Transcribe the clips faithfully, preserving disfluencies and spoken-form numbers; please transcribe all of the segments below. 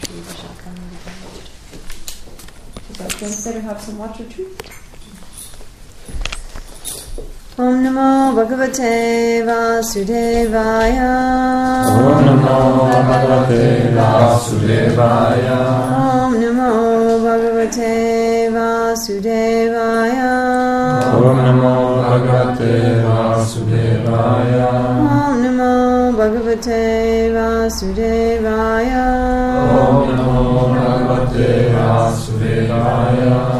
Consider have some water too. Om Namo Bhagavate Vasudevaya. Om Namo Bhagavate Vasudevaya. Om Namo Bhagavate Vasudevaya. Om Namo Bhagavate Vasudevaya. Om Namo Bhagavate Vasudevaya. Om Namo Bhagavate Vasudevaya.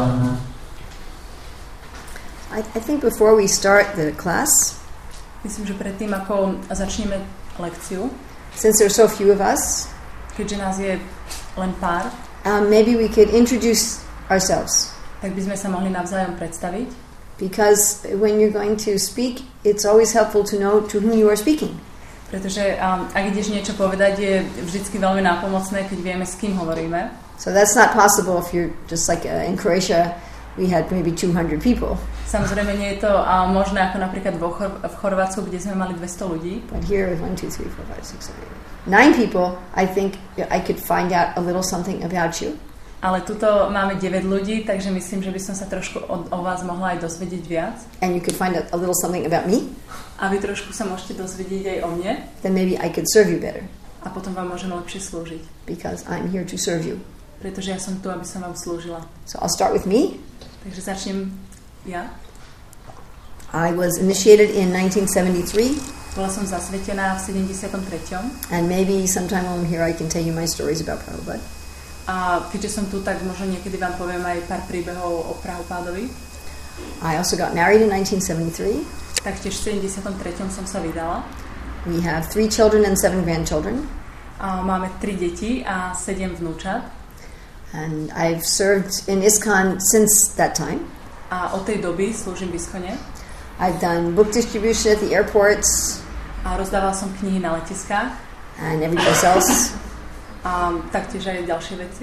I, I think before we start the class, Myslím, že predtým, ako začneme lekciu, since there are so few of us, keďže nás je len pár, um, maybe we could introduce ourselves. tak by sme sa mohli navzájom predstaviť. Because when you're going to speak, it's always helpful to know to whom you are speaking. Pretože um, ak ideš niečo povedať, je vždycky veľmi nápomocné, keď vieme, s kým hovoríme. So that's not possible if you're just like uh, in Croatia, we had maybe two hundred people. Samozrejme nie je to uh, možné ako napríklad vo Chor- v Chorvátsku, kde sme mali dvesto ľudí. But here is one, two, three, four, five, six, seven, eight, nine people. I think I could find out a little something about you. Ale tuto máme deväť ľudí, takže myslím, že by som sa trošku o, o vás mohla aj dozvedieť viac. And you could find out a little something about me. A vy trošku sa môžete dozvedieť aj o mne. Then maybe I could serve you better. A potom vám môžem lepšie slúžiť. Because I'm here to serve you. Pretože ja som tu, aby som vám slúžila. So I'll start with me. Takže začnem ja. I was initiated in nineteen seventy-three. Bola som zasvetená v sedemdesiatom treťom. And maybe sometime when I'm here I can tell you my stories about Prabhupada. A keďže som tu, tak možno niekedy vám poviem aj pár príbehov o Prabhupádovi. I also got married in nineteen seventy-three. Taktiež v sedemdesiatom treťom som sa vydala. We have three children and seven grandchildren. A máme tri deti a sedem vnúčat. And I've served in ISKCON since that time. A od tej doby slúžim v ISKCONe. I've done book distribution at the airports. A rozdával som knihy na letiskách. And every place else. A taktiež aj ďalšie veci.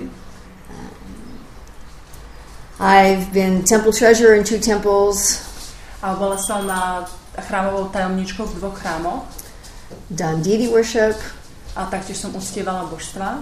I've been temple treasurer in two temples. A bola som na chrámovou tajomničkou v dvoch chrámoch. Done deity worship. A taktiež som uctievala božstva.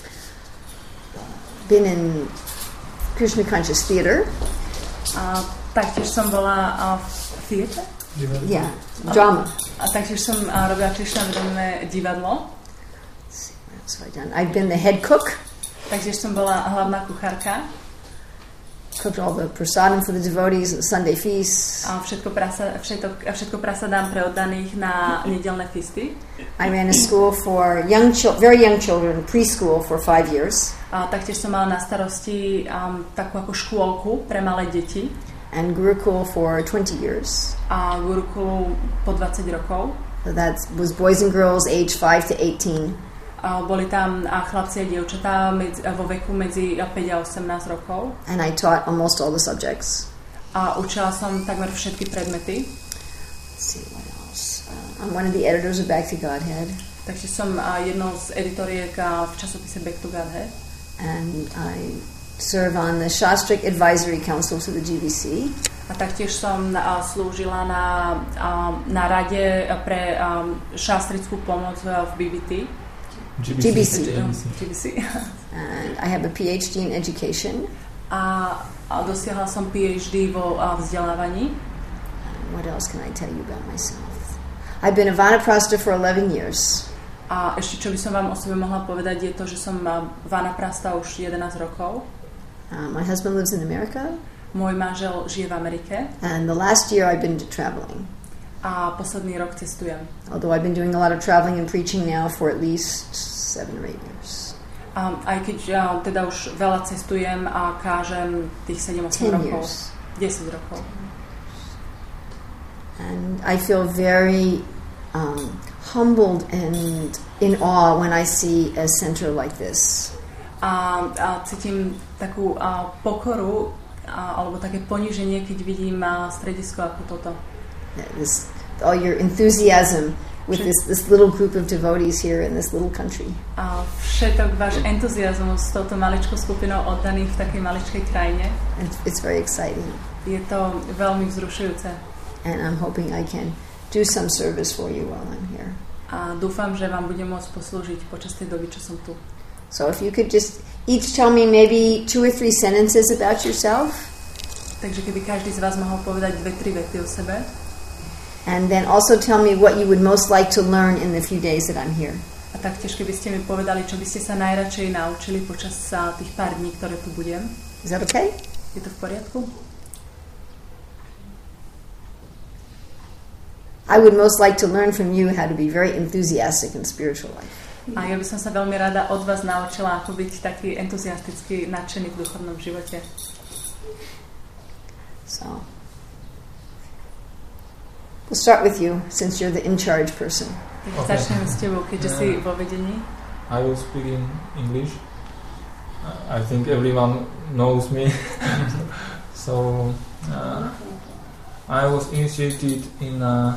Been in Krishna Conscious Theater. A taktiež som bola v theater? Yeah, drama. A, a taktiež som a, robila Krishna vedomé divadlo. Let's see, what else have I done? I've been the head cook. Taktiež som bola hlavná kuchárka. Cooked all the prasadam for the devotees at the Sunday feasts. A všetko prasa, všetko, všetko prasadám pre oddaných na nedelné feasty. I ran a school for young, chil- very young children, preschool for five years. A taktiež som mala na starosti um, takú ako škôlku pre malé deti. And Gurukul for twenty years. A Gurukulu po dvadsať rokov. So that was boys and girls age five to eighteen. A boli tam a chlapci a dievčatá medzi, vo veku medzi päť a osemnásť rokov. And I taught almost all the subjects. A učila som takmer všetky predmety. Let's see, what else? Uh, I'm one of the editors of Back to Godhead. Takže som uh, jednou z editoriek uh, v časopise Back to Godhead. And I serve on the Shastric Advisory Council to the G B C. A taktiež som uh, slúžila na, uh, na rade pre um, šastrickú pomoc uh, v B B T. G B C. G B C. And I have a P H D in education. A, a dosiahla som P H D vo uh, vzdelávaní. And what else can I tell you about myself? I've been a Vanaprastha for eleven years. A ešte čo by som vám o sebe mohla povedať je to, že som uh, Vanaprastha už jedenásť rokov. Uh, my husband lives in America. Môj manžel žije v Amerike. And the last year I've been traveling. A posledný rok cestujem. Although I've been doing a lot of traveling and preaching now for at least seven or eight years. Um, aj keď ja teda už veľa cestujem a kážem tých sedem osem rokov. desať rokov. And I feel very um, humbled and in awe when I see a center like this. A, a cítim takú a, pokoru a, alebo také poníženie, keď vidím a, stredisko ako toto. This, all your enthusiasm with this, this little group of devotees here in this little country. A všetok váš entuziazmus s touto maličkou skupinou oddaných v takej maličkej krajine. It's, it's very exciting. Je to veľmi vzrušujúce. And I'm hoping I can do some service for you while I'm here. A dúfam, že vám budem môcť poslúžiť počas tej doby, čo som tu. So if you could just each tell me maybe two or three sentences about yourself. Takže keby každý z vás mohl povedať dve, tri vety o sebe. And then also tell me what you would most like to learn in the few days that I'm here. A taktiež keby ste mi povedali, čo by ste sa najradšej naučili počas tých pár dní, ktoré tu budem. Is that okay? Je to v poriadku? I would most like to learn from you how to be very enthusiastic in spiritual life. A ja by som sa veľmi rada od vás naučila, ako byť taký entuziastický, nadšený v duchovnom živote. So, we'll start with you, since you're the in-charge person. Tak okay. Začneme s tebou, keďže uh, si vo vedení. I will speak in English. I think everyone knows me. So, uh, I was initiated in uh,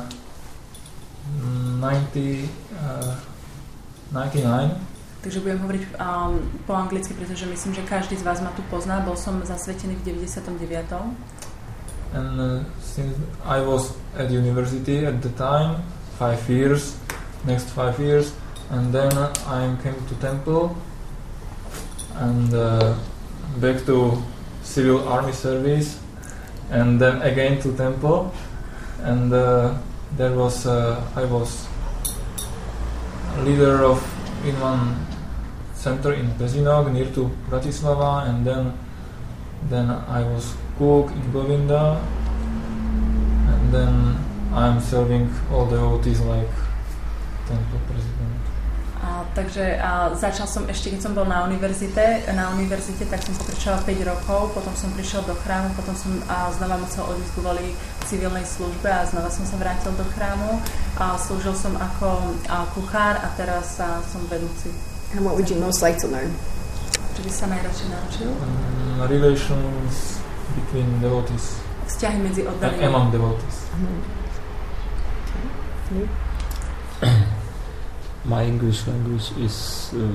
ninety, uh, ninety-nine. Takže budem hovoriť um, po anglicky, pretože myslím, že každý z vás ma tu pozná. Bol som zasvetený v deväťdesiatom deviatom And uh, since I was at university at the time, five years, next five years, and then I came to temple and uh, back to civil army service, and then again to temple, and uh, there was uh, I was leader of in one center in Pezinok near to Bratislava, and then then I was cook in Govinda, and then I'm serving all the devotees like temple president. A, takže a, začal som ešte, keď som bol na univerzite, na univerzite, tak som pokračoval päť rokov, potom som prišiel do chrámu, potom som a, znova musel odísť kvôli civilnej službe a znova som sa vrátil do chrámu a slúžil som ako a, kuchár a teraz a, som vedúci. And what would you most like to learn? Čo by sa najradšej naučil? Um, relations between devotees. Vzťahy medzi oddanými. Among devotees. Mm-hmm. Okay. My English language is. Uh,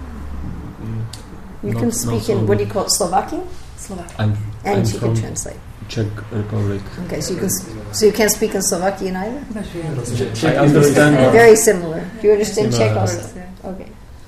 you can speak in what do you call it, Slovakian? Slovakian. I'm, and I'm you can translate. Czech Republic. Okay, so you can so you can't speak in Slovakian either. I understand. Very similar. Do you understand Czech also? Okay.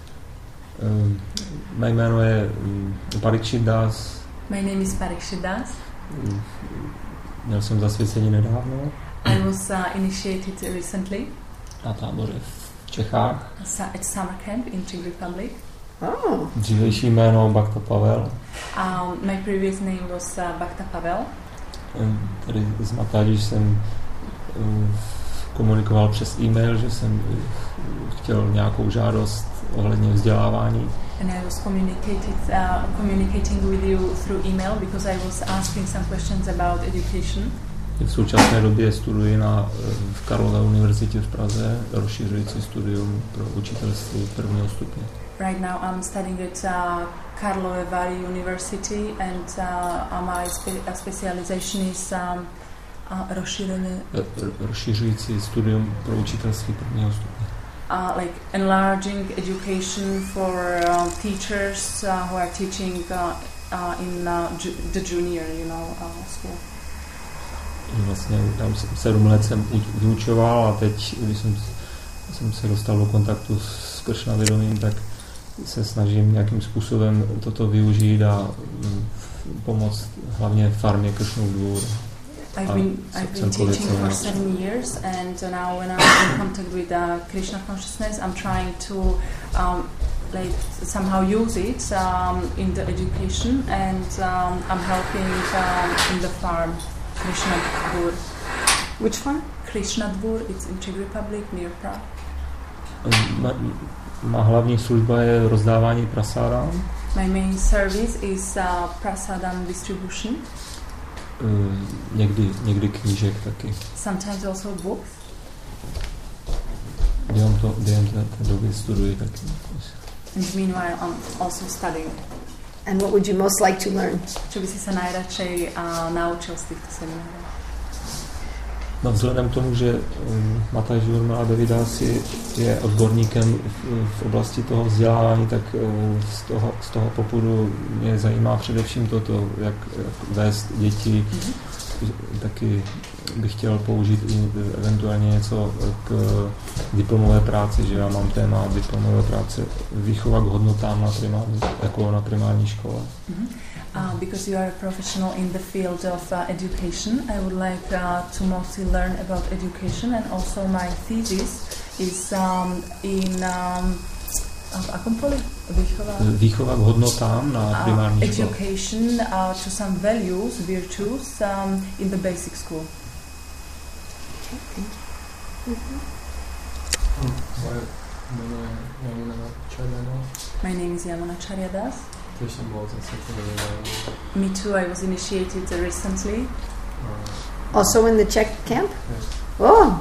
Um, mé jméno je um, Parikshit Das. My name is Parikshit Das. Um, měl jsem zasvěcení nedávno. I was uh, initiated recently. Na táboře v Čechách. At summer camp in Czech Republic. Oh. Dřívější jméno Bhakta Pavel. Um, my previous name was uh, Bhakta Pavel. Um, tady z Mataji jsem um, komunikoval přes e-mail, že jsem uh, chtěl nějakou žádost ohledně vzdělávání. And I was communicated, uh, communicating with you through email because I was asking some questions about education. V současné době studuji na v Karlové univerzitě v Praze, rozšiřující studium pro učitelství prvního stupně. Right now I'm studying at uh, Karlovy Vary University and uh, my spe- specialization is um, uh, rozšířené rozšiřující studium pro učitelství prvního stupně. Uh, like enlarging education for uh, teachers uh, who are teaching uh, uh, in uh, ju- the junior, you know, uh, school. Vlastně tam sedm let jsem vyučoval a teď, když jsem, jsem se dostal do kontaktu s Kršna vědomím, tak se snažím nějakým způsobem toto využít a um, pomoct hlavně farmě Kršnův dvůr. I've been, I've been teaching for seven years, and uh, now when I'm in contact with uh, Krishna consciousness, I'm trying to um, like somehow use it um, in the education, and um, I'm helping um, in the farm, Krishna Dvur. Which one? Krishna Dvur, it's in Czech Republic, near Prague. Má, má hlavní služba je rozdávání prasádám. My main service is uh, prasadam distribution. Uh, někdy, někdy knížek taky. Sometimes also books. Během, to, během té, té doby studuji taky. And meanwhile I'm also studying. And what would you most like to learn? Čo by si sa najradšej uh, naučil z týchto seminárov? No vzhledem k tomu, že um, Mataj Žurmila Devidas je, je odborníkem v, v oblasti toho vzdělávání, tak uh, z, toho, z toho popudu mě zajímá především toto, jak, jak vést děti taky bych chtěl použít i eventuálně něco k diplomové práci, že já mám téma diplomové práce výchova k hodnotám na primární, jako na primární škole. Mm-hmm. Uh, because you are a professional in the field of uh, education, I would like uh, to mostly learn about education, and also my thesis is um, in um, v akom poli? Výchova? Výchova k hodnotám na primární uh, škole. Education uh, to some values, virtues um, in the basic school. Okay, thank you. My name is Yamuna Charyadas. Tiež som bol zase Me too, I was initiated recently. Also in the Czech camp? Yes. Oh!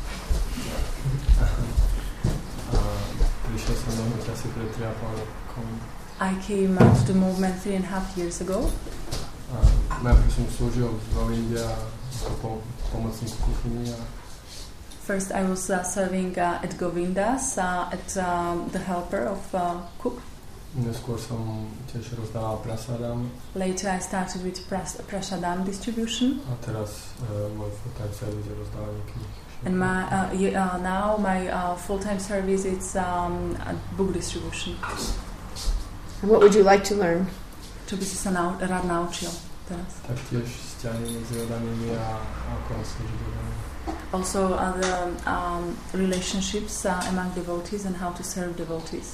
Prišiel som do hnutí asi pred tri a pol rokom. I came uh, to the movement three and a half years ago. Najprv som slúžil v Govinde ako po, pomocník kuchyni a First I was uh, serving uh, at Govindas, uh, at um, the helper of uh, cook. neskôr som tiež rozdával prasadám. Later I started with pras- prasadam distribution. A teraz uh, môj full-time service je rozdávanie kníh. And my uh, y- uh, now my uh, full-time service is um, a book distribution. And what would you like to learn? Čo by si sa nau- rád naučil teraz? Taktiež vzťahy medzi odanými a ako slúžiť odaným. Also other um, relationships uh, among devotees and how to serve devotees.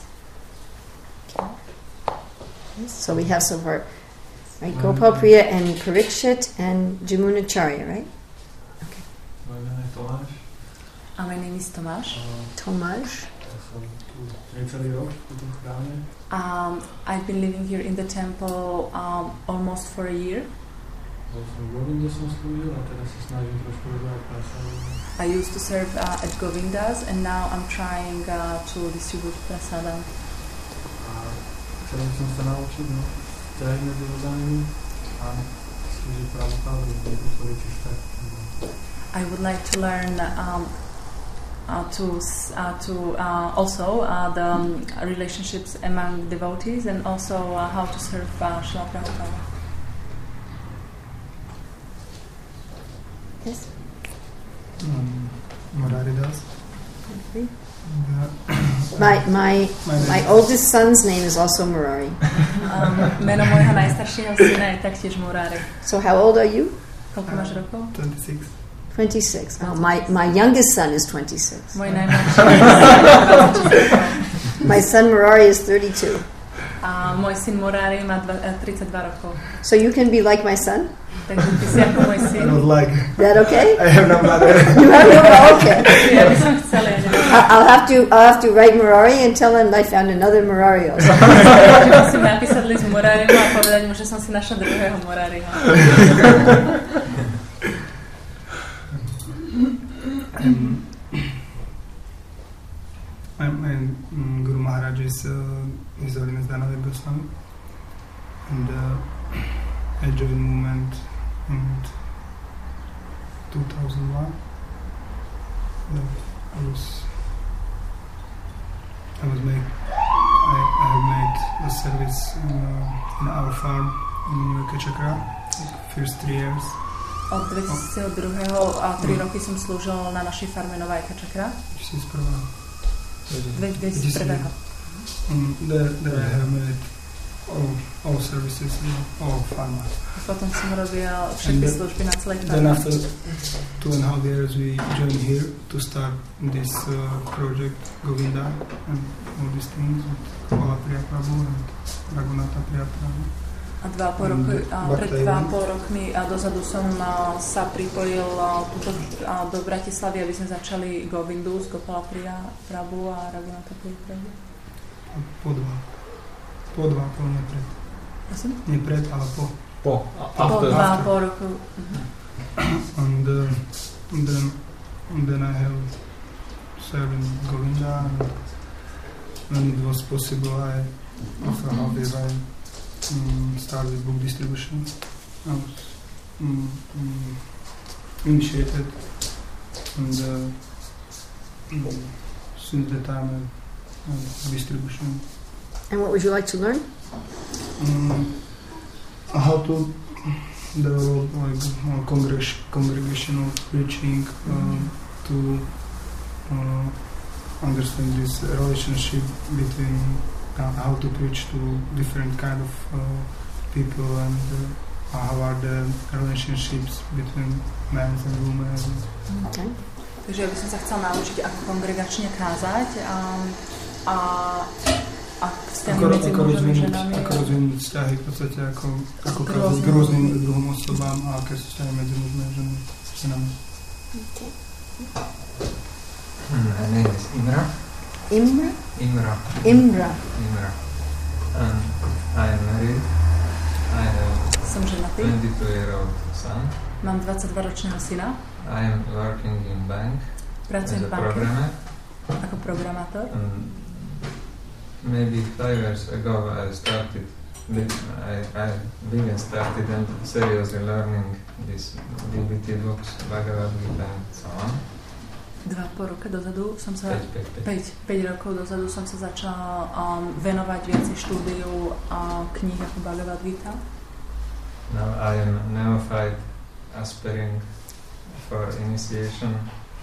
So we have so far, right? Gopal Priya and Parikshit and Jamunacharya, right? Moje meno je Tomáš. A my name is Tomáš. Tomáš. Ja som tu necelý rok v tom chráme. Um, I've been living here in the temple um, almost for a year. Bol som v Govinde som slúžil a teraz sa snažím trošku rozdávať prasadám. I used to serve uh, at Govindas and now I'm trying uh, to distribute prasadam. A chcel by som sa naučiť, no, vzťahy medzi odanými a slúžiť Prabhupádu, niekto, ktorý tiež tak. I would like to learn um, uh, to uh, to uh, also uh, the um, relationships among devotees and also uh, how to serve uh, Srila Prabhupada. Yes. Um, Muraridas. Okay. Yeah. My my My name my is- oldest son's name is also Murari. Um, meno môjho najstaršieho syna je taktiež Murari. So how old are you? Koľko máš rokov? twenty-six. twenty-six. Oh, my my youngest son is twenty-six. Môj najmladší je dvadsaťšesť rokov. My son Murari is thirty-two. A môj syn Murari má dva, eh, tridsaťdva rokov. So you can be like my son? Takže ty si ako môj I syn. don't like. Is that okay? I have no mother. You have no okay. Ja by som chcela, ja neviem. I- I'll have to I'll have to write Murari and tell him I found another Murari also. Musím napísať list Murarimu a povedať mu, že som si našla druhého Murariho. Um, my, my um, Guru Maharaj is uh, His Holiness Dhanavir Goswami, and uh, I joined movement in two thousand one. Uh, I was I was made I, I have made a service in, uh, in our farm in New Chakra, like first three years. Od dvetisícdva a tri roky som slúžil na našej farme Nová Eka Čakra. dvetisícjeden. Um, there, there I have made all, all services in all pharma. Potom som robil všetky And služby na celej Then farme. after two and a half years we joined here to start this uh, project Govinda and all these things with Kola Priya Prabhu and Raghunatha Priya Prabhu. A dva a pol roku, a But pred they- dva a pol rokmi a dozadu som a, sa pripojil a, tuto, a, do Bratislavy, aby sme začali Govindu z Gopala Priya Prabhu a Raghunatha Priya Prabhu. Po dva. Po dva, po nie pred. Prosím? Nie pred, ale po. Po. Po After. dva a after. pol roku. Mhm. And, uh, and then and then I have served in Govinda, and when it was possible I after half year I um, started with book distribution. I was um, um, initiated, and uh, um, since that time I, uh, distribution. And what would you like to learn? Um, how to develop like uh, congreg- congregational preaching uh, Mhm. to uh, understand this relationship between uh, how to preach to different kind of uh, people and uh, how are the relationships between men and women. Okay. Takže ja by som sa chcel naučiť, ako kongregačne kázať a, a, a vzťahy Ako, medzi ako, mužmi a rozvinúť, ženami. ako rozvinúť vzťahy v podstate, ako, ako K kázať k rôznym rôznym ľuďom. druhým osobám a aké sú vzťahy medzi mužmi a ženami. ženami. Okay. My name is Imra. Imra? Imra. Imra. Imra. And I am married. I have Som ženatý, twenty-two year old son. mám dvadsaťdvaročného syna, I am working in bank as pracujem a v banke programmer. ako programátor. And maybe five years ago I started, I, I began started and seriously learning this D B T books, Bhagavad Gita and so on. Dva po roka dozadu som sa, Page, page, page. päť rokov dozadu som sa začala um, venovať viacej štúdiu uh, kníh ako Bhagavad Gita. Now I am neophyte aspiring for initiation.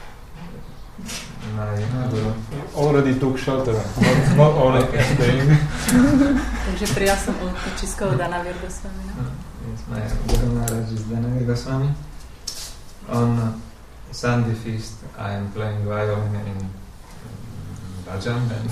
My guru. Already took shelter, not, not only staying. Takže prijal som útočisko od Dana Virgoswami. Yes, my Guru Maharaj is Dhanavir Goswami. On Sunday feast I am playing violin in bhajan band.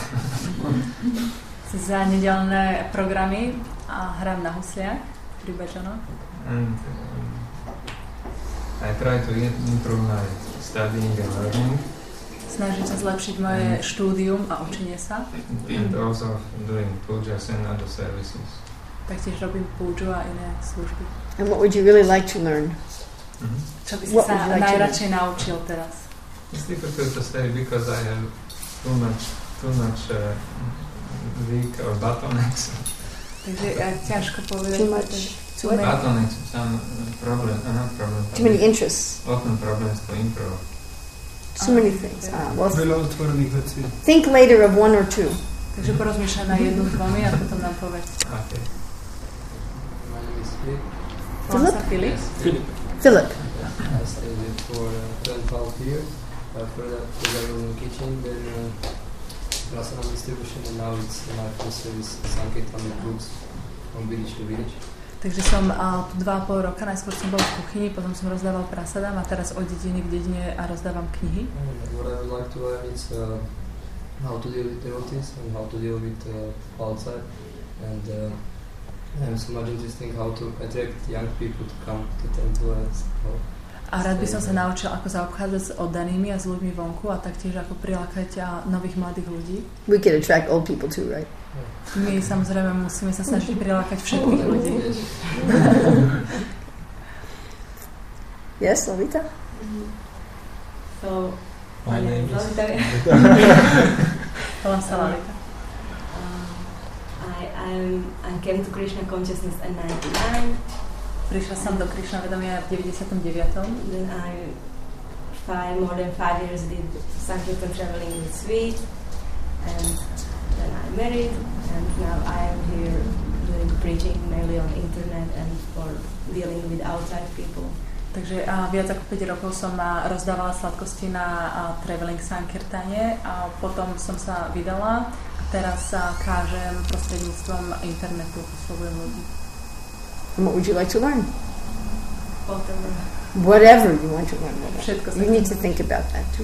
Za nedelné programy a hrám na husliach pri bhajanoch. And um, I try to in- improve my studying and learning. Snažím sa zlepšiť moje štúdium a učenie sa. And also doing pujas and other services. Taktiež robím púdžu a iné služby. And what would you really like to learn? Mm-hmm. Čo by si What sa would you like to najradšej naučil teraz? It's difficult to say because I have too much, too much uh, weak or bottlenecks. Takže ja, ťažko povedať. Too much. Too many. Bottlenecks, some problem, uh, not problem. Too many interests. Often problems to improve. So many things. Ah, well, Veľa otvorených vecí. think later of one or two. Takže porozmýšľaj na jednu, dvomi a potom nám povedz. Okay. My name is Philip. Volám sa Filip. Filip. Philip. I studied for uh, twelve years. Uh, for that, for that I was in kitchen, then uh, Rasanam distribution, and now it's my full service Sankirtan books from village to village. Takže som uh, tu dva a pol roka, najskôr som bol v kuchyni, potom som rozdával prasadám a teraz od dediny k dedine a rozdávam knihy. And what I would like to learn is uh, how to deal with devotees and how to deal with uh, outside. And uh, I'm so much interested in how to attract young people to come to temple and so. A rád by som sa naučil, ako zaobchádzať s oddanými a s ľuďmi vonku a taktiež ako prilákať a nových mladých ľudí. We could attract old people too, right? My samozrejme musíme sa snažiť prilákať všetkých ľudí. Yes, Lolita? So, My name is... volám sa Lalita. Um, I, I'm, I came to Krishna consciousness in ninety-nine. Prišla som do Krishna vedomia v deväťdesiatom deviatom. Then I five more than five years did Sankirtan traveling with Sweet, and then I married, and now I am here doing preaching mainly on internet and for dealing with outside people. Takže a viac ako päť rokov som a, rozdávala sladkosti na a, Traveling Sankirtane a potom som sa vydala a teraz sa kážem prostredníctvom internetu, oslovujem ľudí. And what would you like to learn? Whatever. Whatever you want to learn. Všetko sa You need to think about that too.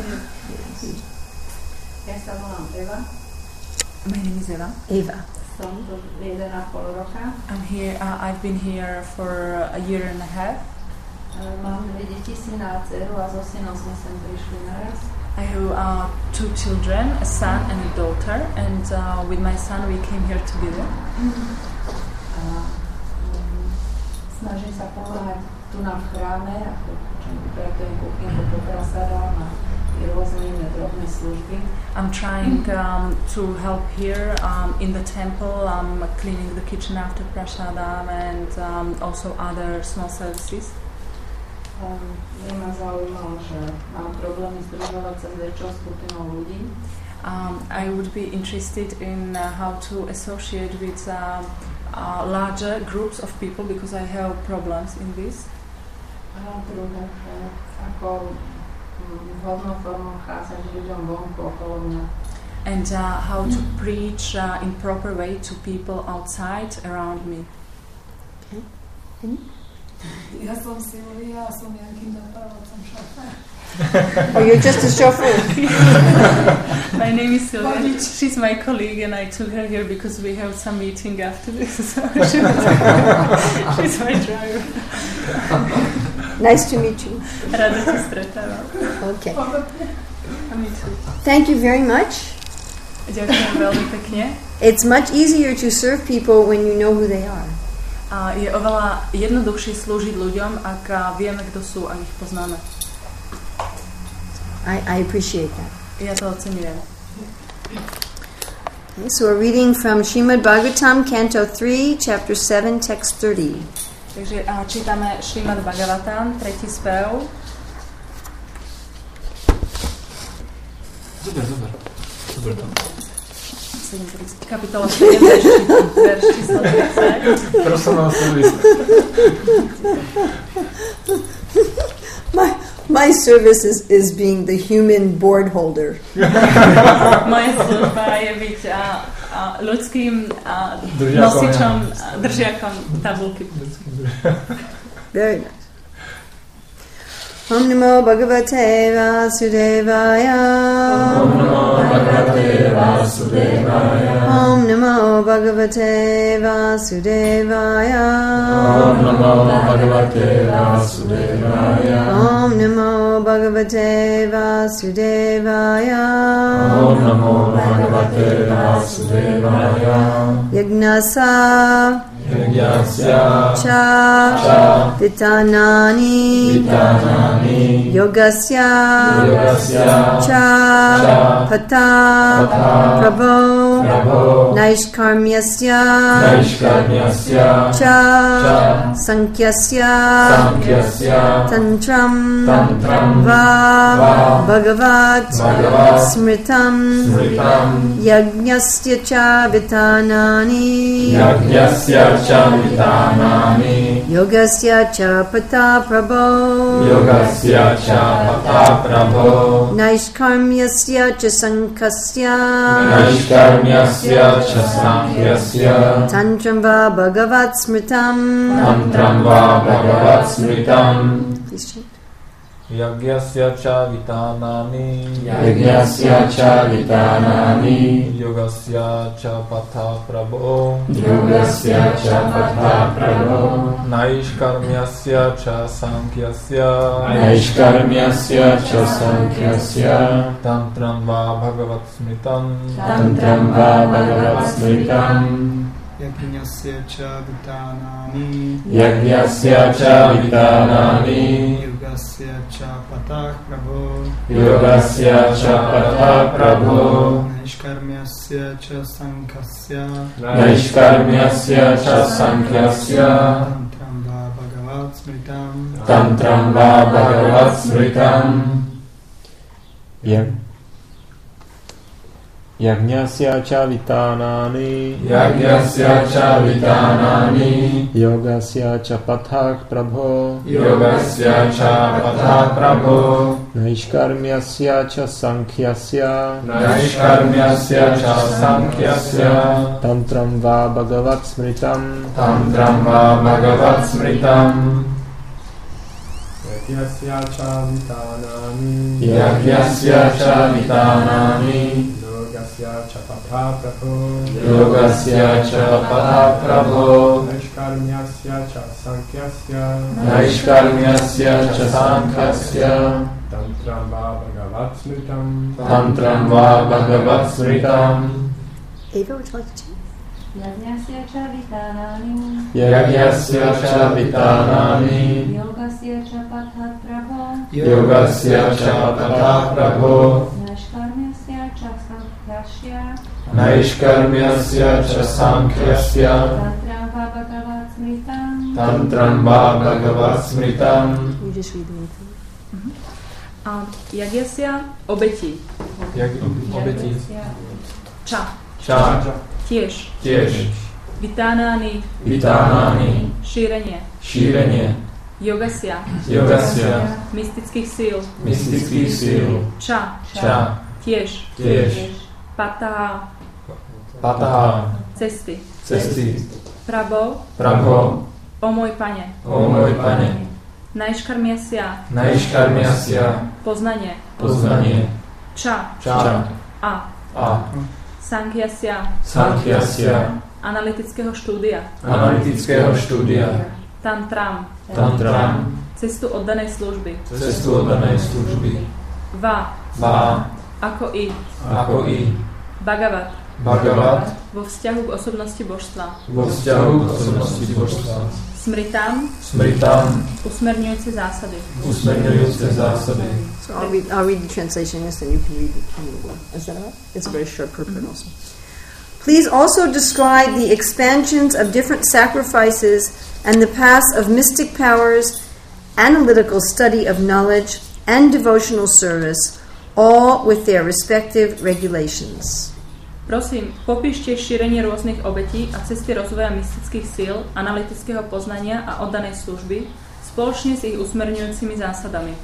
Ja sa volám Eva, My name is Eva. Eva. som tu jeden a pol roka. I'm here, uh, I've been here for a year and a half. E, Mám dve deti, syna a dceru a so synom sme sem prišli naraz. I have uh, two children, a son and a daughter, and uh, with my son we came here together. A um, snažím sa pomáhať tu na v chráme, ako pretujem kuchynku, poprasadám a rôzne iné drobné služby. I'm trying um, to help here um, in the temple, um, cleaning the kitchen after prasadam and um, also other small services. Um, Mňa ma zaujímalo, že mám problémy združovať sa s väčšou skupinou ľudí. Um, I would be interested in uh, how to associate with uh, uh, larger groups of people because I have problems in this. A druhé, že ako vhodnou formou cházať ľuďom vonku okolo mňa. And uh, how to preach uh, in proper way to people outside around me. Okay. And Ja som Silvia, som Jankin doprava, som šofér. oh, you're just a chauffeur. My name is Sylvia. She's my colleague, and I took her here because we have some meeting after this. So she was, she's my driver. Nice to meet you. Rada ťa stretávam. Okay. A my too. Thank you very much. Ďakujem veľmi pekne. It's much easier to serve people when you know who they are. A je oveľa jednoduchšie slúžiť ľuďom, ak vieme, kto sú a ich poznáme. I, I appreciate that. Ja to oceňujem. Okay, so we're reading from Srimad Bhagavatam, Canto three, Chapter seven, Text thirty. Takže a, čítame Srimad Bhagavatam, tretí spev. Super, super. Super to. Kapitola sedem, verš číslo tridsať. Personal service. My, my service is, is being the human board holder. Moja služba je byť a, a ľudským a, nosičom, a, držiakom tabulky. Very nice. Om Namo Bhagavate Vasudevaya. Om Namo Bhagavate Vasudevaya. Om Namo Bhagavate Vasudevaya. Om Namo Bhagavate Vasudevaya. Om Namo Bhagavate Vasudevaya. Om Namo Bhagavate Vasudevaya. Yagnasa Yagyasya Cha Cha Vitanani Vitanani Yogasya Yogasya Cha Cha Pata Pata Prabho Prabho Naishkarmyasya Naishkarmyasya Cha Cha Sankyasya Sankyasya Tantram Tantram Va Va Bhagavat Bhagavat Smritam Smritam Yagnasya Cha Vitanani Yagyasya Cha Vitanani Yogasya Cha Pata Prabho Yogasya Cha Pata Prabho Naishkarmyasya Cha Sankasya Naishkarmyasya Cha Sankyasya Tantram Va Bhagavat Smritam. Tantram Va Bhagavat Smritam. Please chant. Yagyasya cha vitanani. Yagyasya Cha Vitanani. Yogasya cha patha prabho. Yogasya Cha Pata Prabho. Naishkarmyasya cha sankyasya. Naishkarmyasya Cha Sankyasya. Tantram va bhagavat smritam. Tantram Va Bhagavat Smritam. Yagnasya Cha Vitanani. Yagyasya Cha Vitanani. Yogasya Cha Patah Prabho. Yogasya Cha Pata Prabho. Naishkarmyasya Cha Sankasya. Naishkarmyasya Cha Sankyasya. Tantram Va Bhagavat Smritam. Tantram Va Bhagavat Smritam. Jak Yagnasya Cha Vitanani. Yagyasya Cha Vitanani. Yogasya Cha Patha Prabho. Yogasya Cha Pata Prabho. Naishkarmyasya Cha Sankyasya. Naishkarmyasya Cha Sankyasya. Tantram Va Bhagavat Smritam. Tantram Va Bhagavat Smritam. Yagyasya Cha Vitanani. Yagyasya Cha Vitanani. Yogasya Cha Patha Prabho. Yogasya Cha Pata Prabho. Naishkarmyasya Cha Sankyasya. Naishkarmyasya Cha Sankyasya. Tantram Va Bhagavat Smritam. Tantram Va Bhagavat Smritam. Ava, would you like to chant? Yagnasya Cha Vitanani. Yagyasya Cha Vitanani. Yogasya Cha Patha Prabho. Yogasya Cha Pata Prabho. Naishkarmyasya Cha Sankyasya. Naishkarmyasya Cha Sankyasya. Tantram Va Bhagavat Smritam. Tantram Va Bhagavat Smritam. You just read the whole thing. A Yagyasya obetí. Jak obetí. Ča. Cha Tiež. tiež. Vitánány. Vitánány. Šírenie. Šírenie. Yogasya. Yogasya. Mystických síl. Mystických síl. Ča. Ča. Tiež. Tiež. Patá. Patá. Cesty. Cesty. Prabo. Prabho. O môj pane. O môj pane. Najškarmiasya. Najškarmiasya. Poznanie. Poznanie. Ča. Ča. A. A. Sankhyasia. Sankhyasia. Analytického štúdia. Analytického štúdia. Tantram. Tantram. Cestu oddanej služby. Cestu oddanej služby. Va. Va. Ako i. Ako i. Bhagavat. Bhagavat. Vo vzťahu k osobnosti božstva. Vo vzťahu k osobnosti božstva. Smritam. Smritam. Usmerňujúce zásady. Usmerňujúce zásady. So I'll read, I'll read the translation, yes, then you can read it. Is that all right? It's a very short purport mm-hmm. also. Please also describe the expansions of different sacrifices and the paths of mystic powers, analytical study of knowledge, and devotional service, all with their respective regulations. Prosím, popíšte šírenie rôznych obetí a cesty rozvoja mystických síl, analytického poznania a oddanej služby, spoločne s ich usmerňujúcimi zásadami.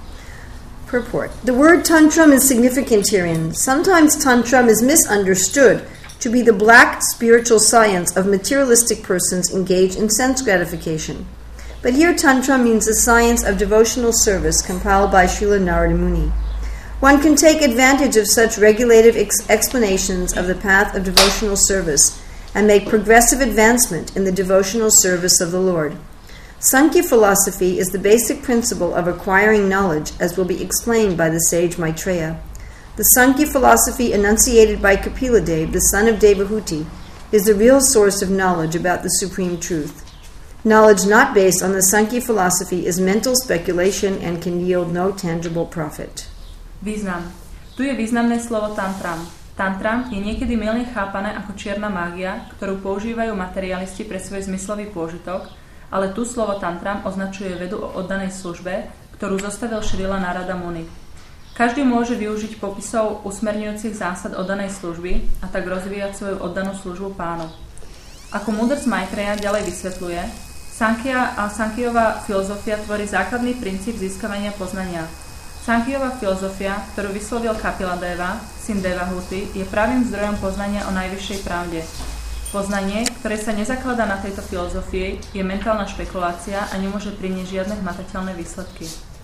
Purport. The word tantrum is significant herein. Sometimes tantrum is misunderstood to be the black spiritual science of materialistic persons engaged in sense gratification. But here Tantra means the science of devotional service compiled by Srila Narada Muni. One can take advantage of such regulative ex- explanations of the path of devotional service and make progressive advancement in the devotional service of the Lord. Sankhya philosophy is the basic principle of acquiring knowledge, as will be explained by the sage Maitreya. The Sankhya philosophy enunciated by Kapila Dev, the son of Devahuti, is the real source of knowledge about the supreme truth. Knowledge not based on the Sankhya philosophy is mental speculation and can yield no tangible profit. Význam. Tu je významné slovo tantram. Tantram je niekedy mylne chápané ako čierna mágia, ktorú používajú materialisti pre svoj zmyslový pôžitok, ale tu slovo tantram označuje vedu o oddanej službe, ktorú zostavil Srila Narada Muni. Každý môže využiť popisov usmerňujúcich zásad oddanej služby a tak rozvíjať svoju oddanú službu pánu. Ako múdrc Maitreya ďalej vysvetľuje, Sankhya a Sankhiyová filozofia tvorí základný princíp získavania poznania. Sankhiyová filozofia, ktorú vyslovil Kapila Deva, syn Devahuti, je pravým zdrojom poznania o najvyššej pravde. Poznanie, ktoré sa nezakladá na tejto filozofii, je mentálna špekulácia a nemôže priniesť žiadne hmatateľné výsledky.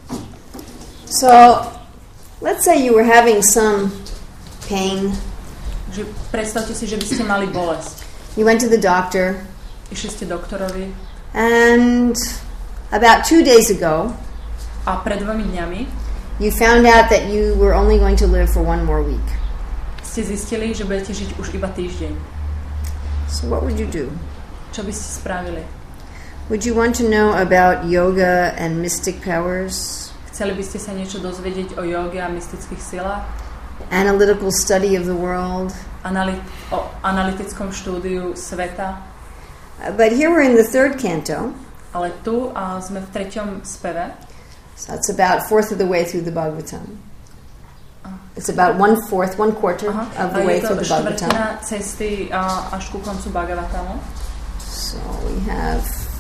So, let's say you were having some pain. Že predstavte si, že by ste mali bolesť. You went to the doctor. Išli ste doktorovi. And about two days ago, a pred dvomi dňami, you found out that you were only going to live for one more week. Ste zistili, že budete žiť už iba týždeň. So what would you do? Čo by ste spravili? Would you want to know about yoga and mystic powers? Chceli by ste sa niečo dozvedieť o joge a mystických silách? Analytical study of the world? Analyt- o analytickom štúdiu sveta? Uh, but here we're in the third canto. Ale tu uh, sme v treťom speve. So it's about fourth of the way through the Bhagavatam. It's about one fourth, one quarter uh-huh. of the way through the Bhagavatam. Cesty uh, až ku koncu Bhagavatamu. So we have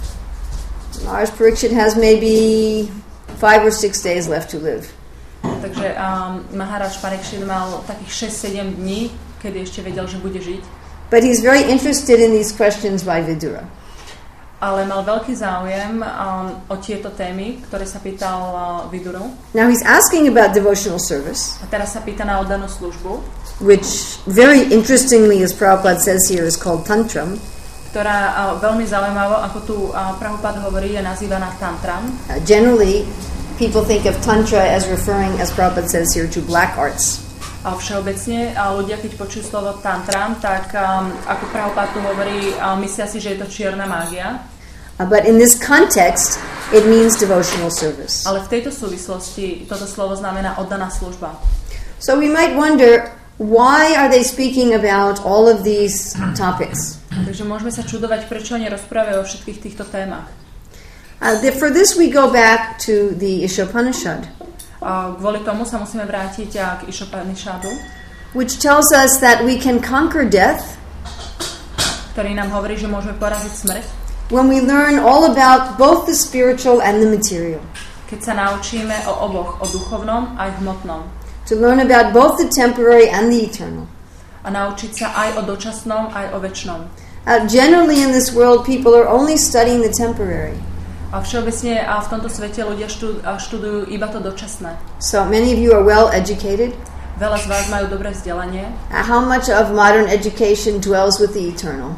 Maharaj Parikshit has maybe five or six days left to live. Takže um, Maharaj Parikshit mal takých šesť sedem dní, kedy ešte vedel, že bude žiť. But he's very interested in these questions by Vidura. Ale mal veľký záujem um, o tieto témy, ktoré sa pýtal uh, Viduru. Now he's asking about devotional service. A teraz sa pýta na oddanú službu. Which very interestingly, as Prabhupada says here, is called tantram. Ktorá uh, veľmi zaujímavo, ako tu uh, Prabhupada hovorí, je nazývaná tantram. Uh, generally, people think of tantra as referring, as Prabhupada says here, to black arts. A všeobecne a ľudia, keď počujú slovo tantram, tak um, ako Prabhupada tu hovorí, uh, myslia si, že je to čierna mágia. Uh, but in this context, it means devotional service. Ale v tejto súvislosti toto slovo znamená oddaná služba. So we might wonder, why are they speaking about all of these topics? Takže môžeme sa čudovať, prečo oni rozprávajú o všetkých týchto témach. Uh, the, for this we go back to the Ishopanishad. Uh, kvôli tomu sa musíme vrátiť uh, k Ishopanishadu, which tells us that we can conquer death, ktorý nám hovorí, že môžeme poraziť smrť. When we learn all about both the spiritual and the material. Keď sa naučíme o oboch, o duchovnom aj hmotnom. To learn about both the temporary and the eternal. A naučiť sa aj o dočasnom, aj o večnom. Uh, generally in this world people are only studying the temporary. A všeobecne a v tomto svete ľudia štud, študujú iba to dočasné. So many of you are well educated. Veľa z vás majú dobré vzdelanie. Uh, how much of modern education dwells with the eternal?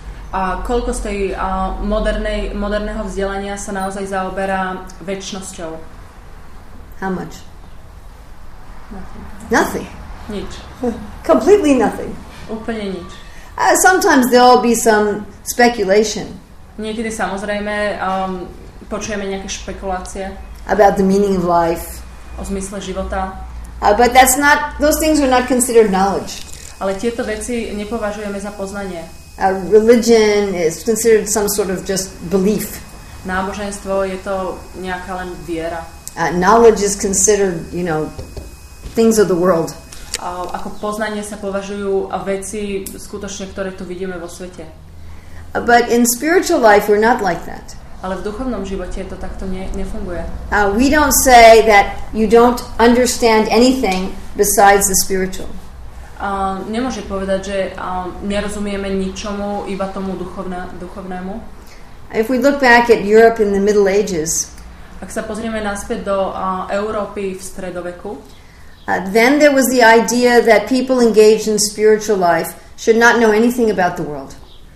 A koľko z tej uh, modernej, moderného vzdelania sa naozaj zaoberá večnosťou? How much? Nothing. Nothing. Nič. Completely nothing. Úplne nič. Uh, sometimes there will be some speculation. Niekedy samozrejme um, počujeme nejaké špekulácie about the meaning of life. O zmysle života. Uh, but that's not; those things are not considered knowledge. Ale tieto veci nepovažujeme za poznanie. Uh, religion is considered some sort of just belief. Náboženstvo je to nejaká len viera. Uh, knowledge is considered, you know, things of the world. A ako poznanie sa považujú veci skutočne, ktoré tu vidíme vo svete. Uh, but in spiritual life we're not like that. Ale v duchovnom živote to takto ne, nefunguje. Uh, we don't say that you don't understand anything besides the spiritual. Uh, nemôže povedať, že uh, nerozumieme ničomu, iba tomu duchovné, duchovnému. If we look back at Europe in the Middle Ages, ak sa pozrieme naspäť do uh, Európy v stredoveku, uh, then there was the idea that people engaged in spiritual life should not know anything about the world.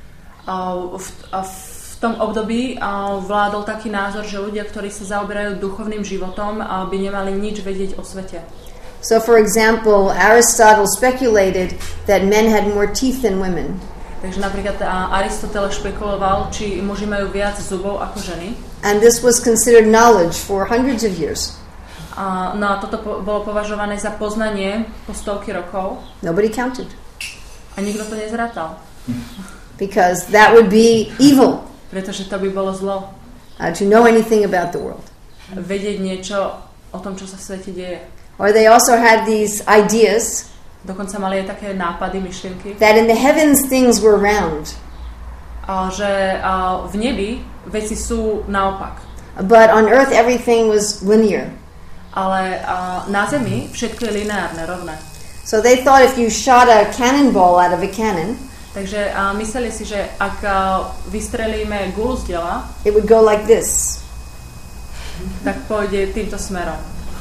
Uh, v, uh, v tom období uh, vládol taký názor, že ľudia, ktorí sa zaoberajú duchovným životom, uh, by nemali nič vedieť o svete. So, for example, Aristotle speculated that men had more teeth than women. Takže napríklad Aristoteles špekuloval, či muži majú viac zubov ako ženy. And this was considered knowledge for hundreds of years. A, no a toto po, bolo považované za poznanie po stovky rokov. Nobody counted. A nikto to nezrátal. Because that would be evil. Pretože to by bolo zlo. Uh, to know anything about the world. Vedieť niečo o tom, čo sa v svete deje. Or they also had these ideas. Dokonca mali aj také nápady, myšlienky. That in the heavens things were round. A že a v nebi veci sú naopak. But on earth everything was linear. Ale a na zemi všetko je lineárne, rovné. So they thought if you shot a cannonball out of a cannon, takže a mysleli si, že ak a, vystrelíme guľu z diela, it would go like this. Tak pôjde týmto smerom.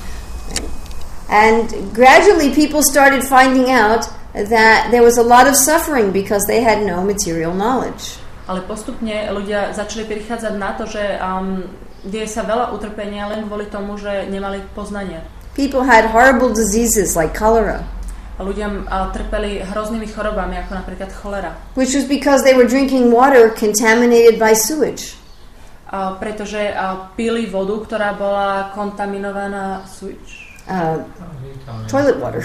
And gradually people started finding out that there was a lot of suffering because they had no material knowledge. Ale postupne ľudia začali prichádzať na to, že um, deje sa veľa utrpenia len kvôli tomu, že nemali poznanie. People had horrible diseases like cholera. A ľudia uh, trpeli hroznými chorobami, ako napríklad cholera. Which was because they were drinking water contaminated by sewage. Uh, pretože uh, pili vodu, ktorá bola kontaminovaná sewage. Uh, toilet water.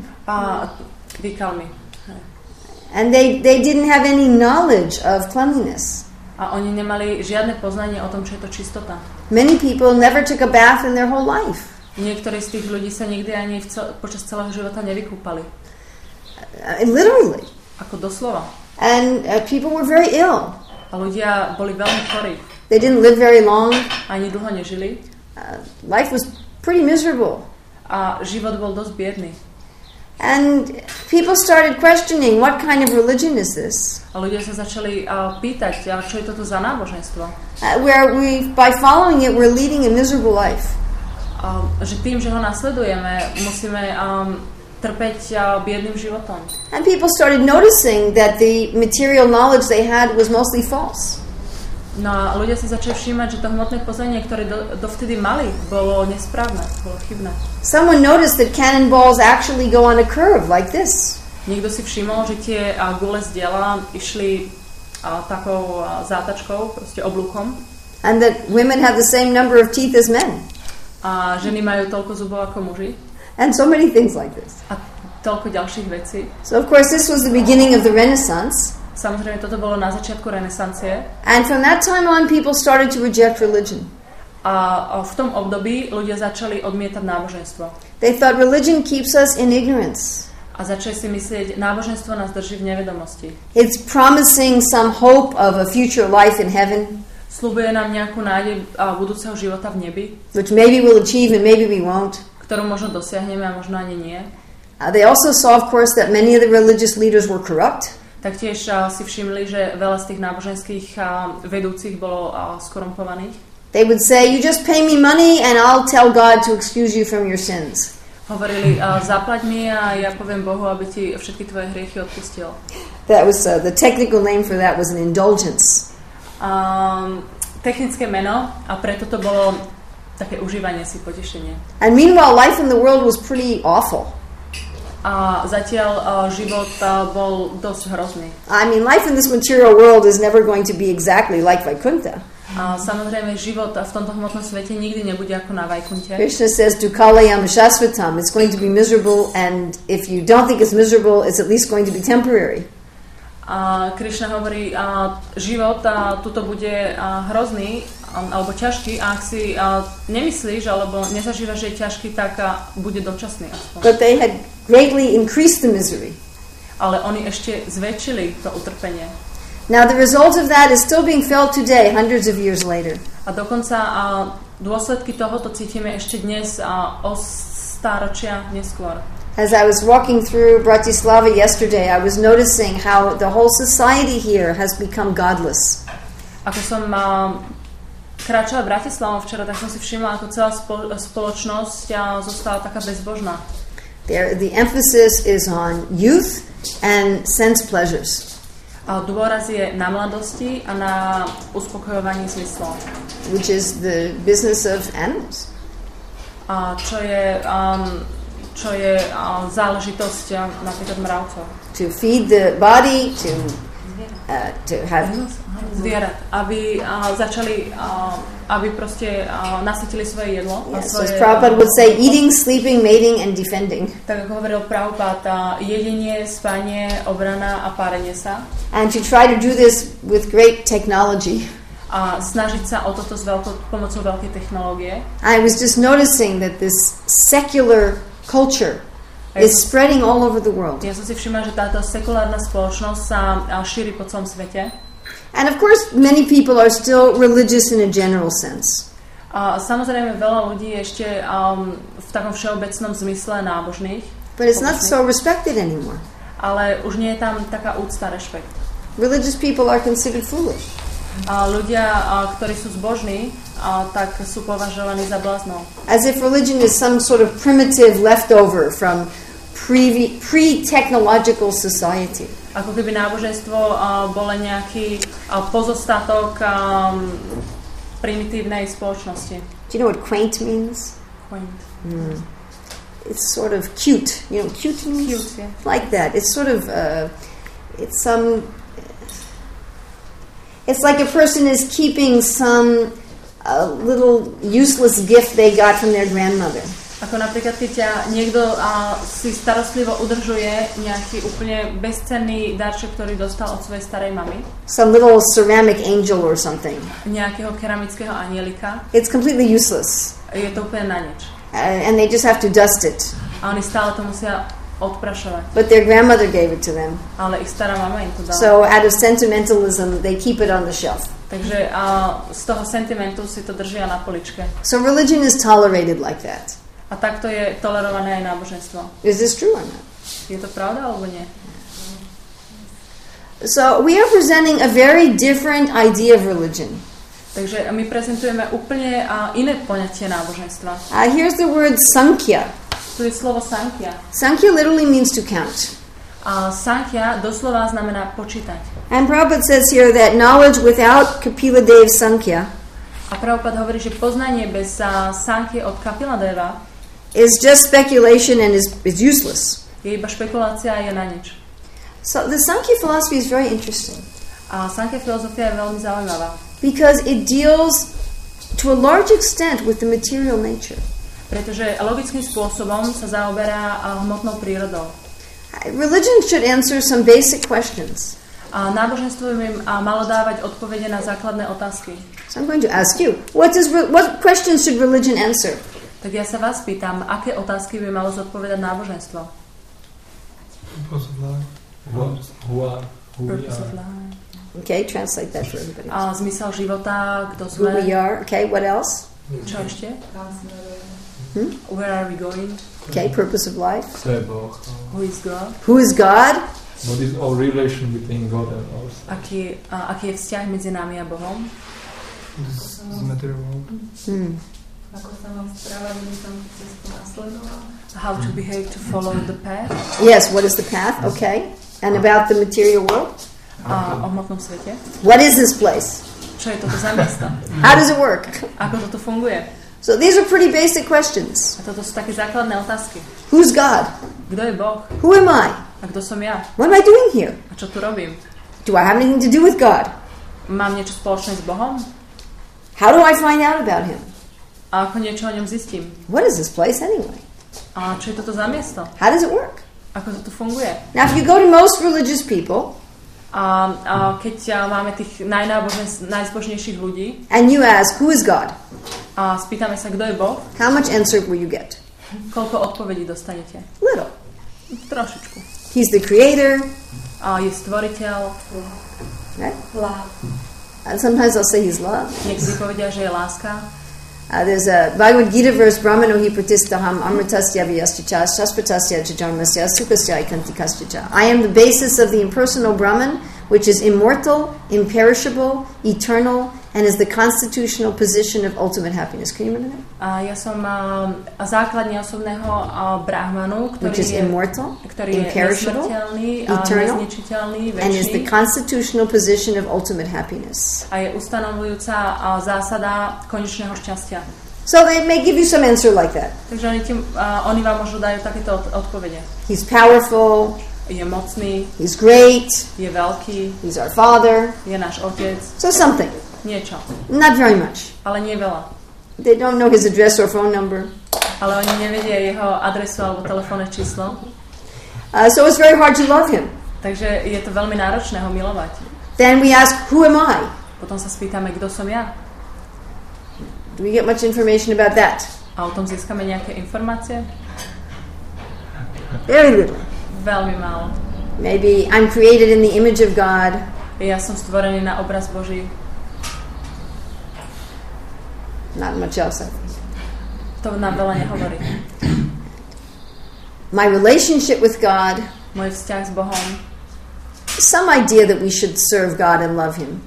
A výkalmi. And they, they didn't have any knowledge of cleanliness. A oni nemali žiadne poznanie o tom, čo je to čistota. Many people never took a bath in their whole life. Niektorí z tých ľudí sa nikdy ani v cel- počas celého života nevykúpali. Uh, literally. Ako doslova. And uh, people were very ill. A ľudia boli veľmi chorí. They didn't live very long. Ani dlho nežili. Uh, life was pretty miserable. A život bol dosť biedný. And people started questioning, what kind of religion is this? A ľudia sa začali uh, pýtať, uh, čo je toto za náboženstvo. Uh, where we, by following it, we're leading a miserable life. Uh, že tým, že ho nasledujeme, musíme um, trpeť uh, biedným životom. And people started noticing that the material knowledge they had was mostly false. No a ľudia si začali všímať, že to hmotné poznanie, ktoré do, dovtedy mali, bolo nesprávne, bolo chybné. Someone noticed that cannonballs actually go on a curve like this. Niekto si všimol, že tie uh, gule z diela išli uh, takou uh, zátačkou, proste oblúkom. And that women have the same number of teeth as men. A ženy majú toľko zubov ako muži. And so many things like this. A toľko ďalších vecí. So of course this was the beginning of the Renaissance. Samozrejme, toto bolo na začiatku renesancie. And from that time on people started to reject religion. A v tom období ľudia začali odmietať náboženstvo. They thought religion keeps us in ignorance. A začali si myslieť, náboženstvo nás drží v nevedomosti. It's promising some hope of a future life in heaven, Sľubuje nám nejakú nádej a budúceho života v nebi, which maybe we'll achieve and maybe we won't. ktorú možno dosiahneme a možno ani nie. Uh, they also saw, of course, that many of the religious leaders were corrupt. Taktiež uh, si všimli, že veľa z tých náboženských uh, vedúcich bolo uh, skorumpovaných. They would say, you just pay me money and I'll tell God to excuse you from your sins. Hovorili, uh, zaplať mi a ja poviem Bohu, aby ti všetky tvoje hriechy odpustil. That was uh, the technical name for that was an indulgence. Um, technické meno a preto to bolo také užívanie si, potešenie. And meanwhile, life in the world was pretty awful. A zatiaľ uh, život uh, bol dosť hrozný. I mean, life in this material world is never going to be exactly like Vaikuntha. A samozrejme, život v tomto hmotnom svete nikdy nebude ako na Vajkunte. Krishna says, Dukalayam Shasvatam, it's going to be miserable, and if you don't think it's miserable, it's at least going to be temporary. A Krishna hovorí, a život a tuto bude a, hrozný a, alebo ťažký, a ak si a, nemyslíš alebo nezažívaš, že je ťažký, tak a, bude dočasný aspoň. But they had greatly increased the misery. Ale oni ešte zväčšili to utrpenie. Now the result of that is still being felt today, hundreds of years later. A dokonca a, dôsledky tohoto cítime ešte dnes a, o stáročia neskôr. As I was walking through Bratislava yesterday, I was noticing how the whole society here has become godless. Ako som uh, kráčala v Bratislava včera, tak som si všimla, ako celá spo- spoločnosť uh, zostala taká bezbožná. There, the emphasis is on youth and sense pleasures. A dôraz je na mladosti a na uspokojovaní zmyslov. Which is the business of animals. A čo je... Um, čo je uh, záležitosť uh, napríklad mravcov. To feed the body, to uh, to have zvierat, aby uh, začali, uh, aby proste uh, nasytili svoje jedlo. Yes, svoje, as Prabhupada would say, eating, sleeping, mating and defending. Tak ako hovoril Prabhupada, jedenie, spanie, obrana a párenie sa. And to try to do this with great technology. A snažiť sa o toto s veľkou, pomocou veľkej technológie. I was just noticing that this secular culture is spreading all over the world. Ja som si všimla, že táto sekulárna spoločnosť sa šíri po celom svete. And of course, many people are still religious in a general sense. A samozrejme veľa ľudí je ešte um, v takom všeobecnom zmysle nábožných. But it's not so respected anymore. Ale už nie je tam taká úcta, rešpekt. Religious people are considered foolish. A ľudia, a, ktorí sú zbožní, a, tak sú považovaní za bláznov. As if religion is some sort of primitive leftover from pre- pre-technological society. Ako keby náboženstvo a, bolo nejaký a, pozostatok a, primitívnej spoločnosti. Do you know what quaint means? Quaint. Mm. It's sort of cute. You know, cute means cute, yeah. Like that. It's sort of uh, it's some. It's like a person is keeping some uh, little useless gift they got from their grandmother. Ako napríklad, keď ťa niekto uh, si starostlivo udržuje nejaký úplne bezcenný darček, ktorý dostal od svojej starej mamy. Some little ceramic angel or something. Nejakého keramického anielika. It's completely useless. Je to úplne na nič. Uh, and they just have to dust it. A oni stále to musia odprašovať. But their grandmother gave it to them. Ale ich stará mama im to dala. So out of sentimentalism, they keep it on the shelf. Takže uh, z toho sentimentu si to držia na poličke. So religion is tolerated like that. A takto je tolerované aj náboženstvo. Is this true or not? Je to pravda alebo nie? So we are presenting a very different idea of religion. Takže my prezentujeme úplne uh, iné poňatie náboženstva. Uh, here's the word Sankhya. Tu je slovo Sankhya. Sankhya literally means to count. A Sankhya doslova znamená počítať. And Prabhupada says here that knowledge without Kapila Dev's Sankhya a Prabhupada hovorí, že poznanie bez uh, Sankhya od Kapila Deva is just speculation and is, is useless. Je iba špekulácia a je na nič. So the Sankhya philosophy is very interesting. A Sankhya filozofia je veľmi zaujímavá. Because it deals to a large extent with the material nature. Pretože logickým spôsobom sa zaoberá hmotnou prírodou. Religion should answer some basic questions. A náboženstvo im malo dávať odpovede na základné otázky. So I'm going to ask you, what does what questions should religion answer? Tak ja sa vás pýtam, aké otázky by malo zodpovedať náboženstvo? Purpose of life. Who, who are, who we Purpose of are. life. Okay, translate that for everybody. A zmysel života, kto Who we sme, are. Okay, what else? čo ešte? Kam smerujeme? Hmm? Where are we going? Okay, purpose of life. Co je Boh? Who is God? Who is God? What is our relation between God and us? Aký, a, aký je vzťah medzi nami a Bohom? This is material world. Hmm. Ako sa mám správať, aby som cestu nasledoval? How to behave to follow the path? Yes, what is the path? Okay. And about the material world? A o hmotnom svete? What is this place? Čo je toto za miesto? How does it work? Ako toto funguje? So these are pretty basic questions. A toto sú také základné otázky. Who's God? Kto je Boh? Who am I? A kto som ja? What am I doing here? A čo tu robím? Do I have anything to do with God? Mám niečo spoločné s Bohom? How do I find out about Him? A ako niečo o ňom zistím? What is this place anyway? A čo je toto za miesto? How does it work? Ako to tu funguje? Now, if you go to most religious people A, a keď a, máme tých najnábožne- najzbožnejších ľudí and you ask, who is God? a spýtame sa, kto je Boh, How much answer will you get? koľko odpovedí dostanete? Little. Trošičku. He's the creator. A je stvoriteľ, Right? Love. And sometimes I'll say he's love. niektorí povedia, že je láska. Uh, there's a Bhagavad Gita verse, Brahmano hi pratistaham amritasya vyascha shaspratasya chajarmasya sukasya ikantikasya. I am the basis of the impersonal Brahman, which is immortal, imperishable, eternal, and is the constitutional position of ultimate happiness. Can you remember that? A ja som um, základne osobného uh, brahmanu, ktorý Which is je, immortal, ktorý je imperishable, nesmrteľný, a eternal, nezničiteľný, and is the večný constitutional position of ultimate happiness. a je ustanovujúca uh, zásada konečného šťastia. So they may give you some answer like that. Takže oni, tým, uh, oni vám možno dajú takéto od- odpovede. He's powerful, Je mocný, he's great, je veľký, he's our father. je náš otec, So something. niečo, Not very much. ale nie veľa. They don't know his address or phone number. Ale oni nevedia jeho adresu alebo telefónne číslo, Uh, so it's very hard to love him. takže je to veľmi náročné ho milovať. Then we ask, who am I? Potom sa spýtame, kto som ja. Do we get much information about that? A o tom získame nejaké informácie? Very little. Veľmi málo. Maybe I'm created in the image of God. Ja som stvorený na obraz Boží. Not much else, I think. To nám veľa nehovorí. My relationship with God, Môj vzťah s Bohom. some idea that we should serve God and love Him.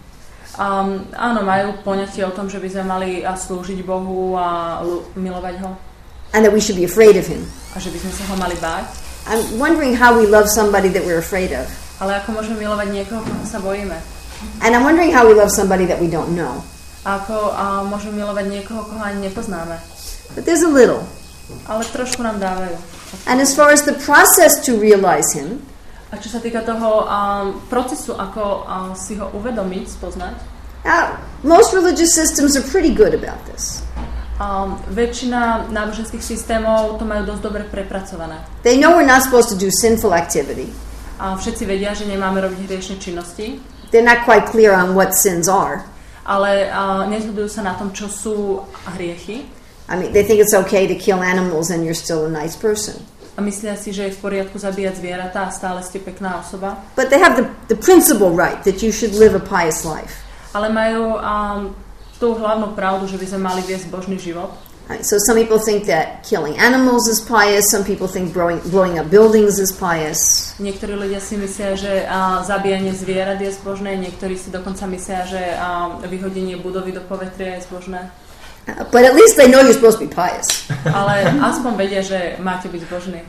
Um, áno, majú poňatie o tom, že by sme mali a slúžiť Bohu a lu- milovať ho. And that we should be afraid of Him. A že by sme sa ho mali báť. I'm wondering how we love somebody that we're afraid of. Ale ako môžeme milovať niekoho, koho sa bojíme? And I'm wondering how we love somebody that we don't know. A ako a môžeme milovať niekoho, koho ani nepoznáme? But there's a little. Ale trošku nám dávajú. And as far as the process to realize Him, A čo sa týka toho um, procesu, ako um, si ho uvedomiť, spoznať, uh, most religious systems are pretty good about this. um, väčšina náboženských systémov to majú dosť dobre prepracované. They know we're not supposed to do sinful activity. A všetci vedia, že nemáme robiť hriešne činnosti, They're not quite clear on what sins are. ale uh, nezhodujú sa na tom, čo sú hriechy. I mean, they think it's okay to kill animals and you're still a nice person. A myslia si, že je v poriadku zabíjať zvieratá a stále ste pekná osoba. But they have the, the principal right that you should live a pious life. Ale majú um, tú hlavnú pravdu, že by sme mali viesť božný život. Right, so some people think that killing animals is pious. Some people think blowing, blowing up buildings is pious. Niektorí ľudia si myslia, že uh, zabíjanie zvierat je zbožné, niektorí si dokonca myslia, že uh, vyhodenie budovy do povetria je zbožné. Uh, but at least they know you're supposed to be pious. Ale aspoň vedia, že máte byť zbožní.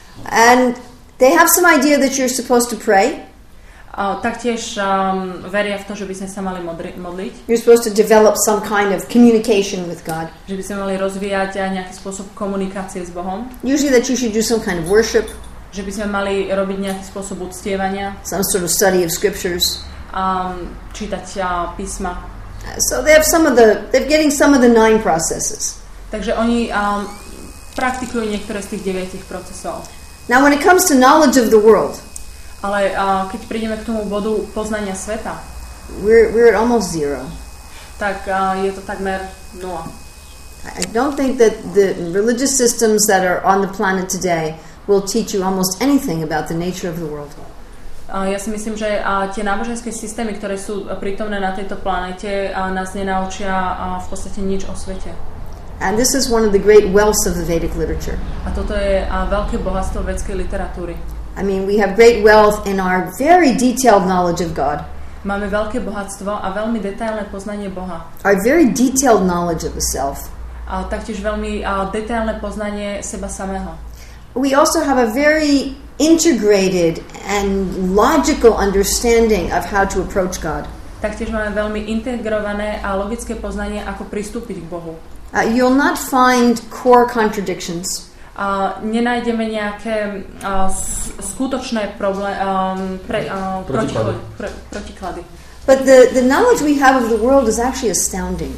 And they have some idea that you're supposed to pray. Uh, taktiež um, veria v to, že by sme sa mali modri- modliť, You're supposed to develop some kind of communication with God. že by sme mali rozvíjať aj nejaký spôsob komunikácie s Bohom, Usually that you should do some kind of worship, že by sme mali robiť nejaký spôsob uctievania, some sort of study of scriptures. um, čítať uh, písma. Uh, So they have some of the, they're getting some of the nine processes. Takže oni um, praktikujú niektoré z tých deviatich procesov. Now when it comes to knowledge of the world, Ale uh, keď prídeme k tomu bodu poznania sveta, we're, we're at almost zero. tak uh, je to takmer nula. I don't think that the religious systems that are on the planet today will teach you almost anything about the nature of the world. Uh, ja si myslím, že uh, tie náboženské systémy, ktoré sú prítomné na tejto planete, uh, nás nenaučia uh, v podstate nič o svete. And this is one of the great wealths of the Vedic literature. A toto je uh, veľké bohatstvo védskej literatúry. I mean, we have great wealth in our very detailed knowledge of God. Máme veľké bohatstvo a veľmi detailné poznanie Boha. Our very detailed knowledge of the self. A taktiež veľmi uh, detailné poznanie seba samého. We also have a very integrated and logical understanding of how to approach God. Taktiež máme veľmi integrované a logické poznanie, ako pristúpiť k Bohu. Uh, you'll not find core contradictions. Uh, nenájdeme nejaké uh, skutočné problém, um, pre, uh, protiklady. Pre, protiklady. But the, the knowledge we have of the world is actually astounding.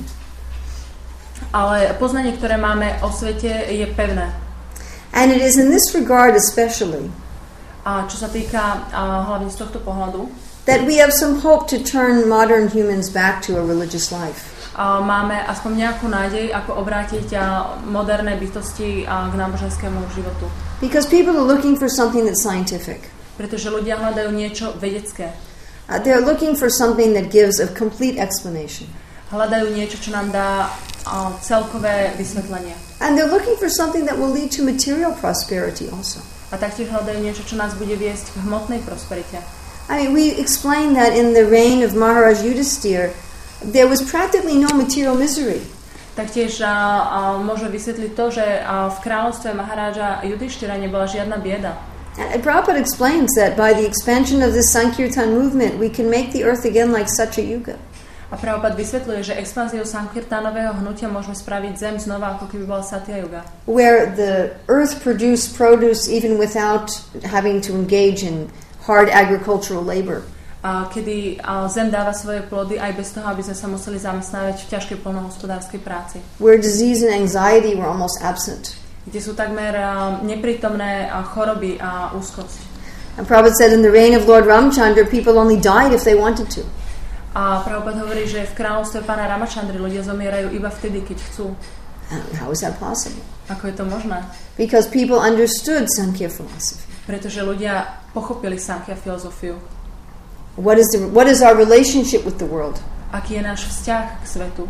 Ale poznanie, ktoré máme o svete, je pevné. And it is in this regard especially A čo sa týka uh, hlavne z tohto pohľadu, that we have some hope to turn modern humans back to a religious life. Uh, máme aspoň nejakú nádej, ako obrátiť uh, moderné bytosti uh, k náboženskému životu. Because people are looking for something that's scientific. Pretože ľudia hľadajú niečo vedecké. Uh, they're looking for something that gives a complete explanation. Hľadajú niečo, čo nám dá uh, celkové vysvetlenie. And they're looking for something that will lead to material prosperity also. A taktiež hľadajú niečo, čo nás bude viesť k hmotnej prosperite. I mean, we explained that in the reign of Maharaj Yudhisthira, there was practically no material misery. Taktiež uh, uh, môže vysvetliť to, že uh, v kráľovstve Maharáža Yudhishthira nebola žiadna bieda. And Prabhupada explains that by the expansion of this Sankirtan movement, we can make the earth again like Satya Yuga. A Prabhupada vysvetľuje, že expanziou Sankirtanového hnutia môžeme spraviť zem znova, ako keby bola Satya Yuga. Where the earth produced produce even without having to engage in hard agricultural labor. A kedy a zem dáva svoje plody aj bez toho, aby sme sa museli zamestnávať v ťažkej poľnohospodárskej práci. Where disease and anxiety were almost absent. Kde sú takmer uh, neprítomné uh, choroby a úzkosť. And Prabhupada said in the reign of Lord Ramchandra, people only died if they wanted to. A Prabhupada hovorí, že v kráľovstve pána Ramachandry ľudia zomierajú iba vtedy, keď chcú. And how is that possible? Ako je to možné? Because people understood Sankhya philosophy. Pretože ľudia pochopili Sankhya filozofiu. What is the, what is our relationship with the world? Aký je náš vzťah k svetu?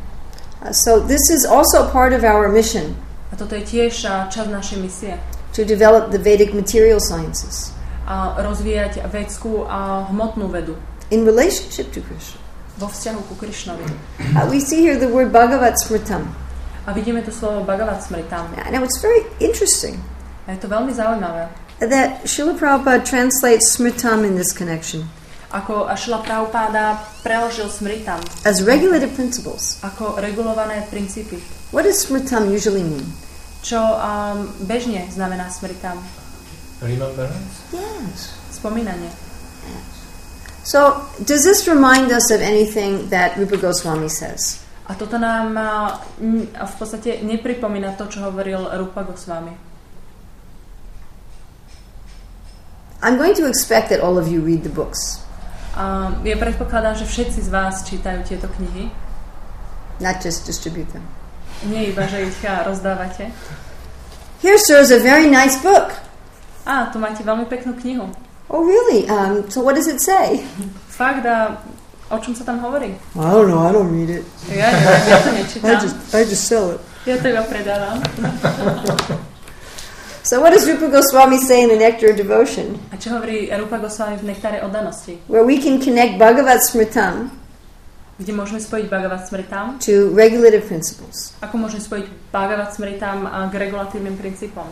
Uh, so this is also part of our mission. A toto je tiež uh, časť našej misie. To develop the Vedic material sciences. A rozvíjať védskú a hmotnú vedu. In relationship to Krishna. Vo vzťahu ku Krišnovi. Uh, we see here the word Bhagavat Smritam. A vidíme tu slovo Bhagavat Smritam. And it's very interesting. A je to veľmi zaujímavé. That Srila Prabhupada translates Smritam in this connection. Ako Srila Prabhupada preložil Smritam. As regulative principles. Ako regulované princípy. What does Smritam usually mean? Čo um, bežne znamená Smritam? Remembrance? Yes. Spomínanie. Yes. So, does this remind us of anything that Rupa Goswami says? A toto nám uh, v podstate nepripomína to, čo hovoril Rupa Goswami. I'm going to expect that all of you read the books. Um, ja predpokladám, že všetci z vás čítajú tieto knihy. Not just distribute them. Nie iba, že ich rozdávate. Here, sir, is a very nice book. Á, tu máte veľmi peknú knihu. Oh, really? Um, so what does it say? Fakt, a o čom sa tam hovorí? I don't know, I don't read it. Ja neviem, ja to nečítam. I just, I just sell it. Ja to iba predávam. So what does Rupa Goswami say in the Nectar of Devotion? A čo hovorí Rupa Goswami v Nektáre oddanosti? Where we can connect Bhagavat Smritam, kde môžeme spojiť Bhagavat Smritam, to regulative principles. Ako môžeme spojiť Bhagavat Smritam k regulatívnym princípom?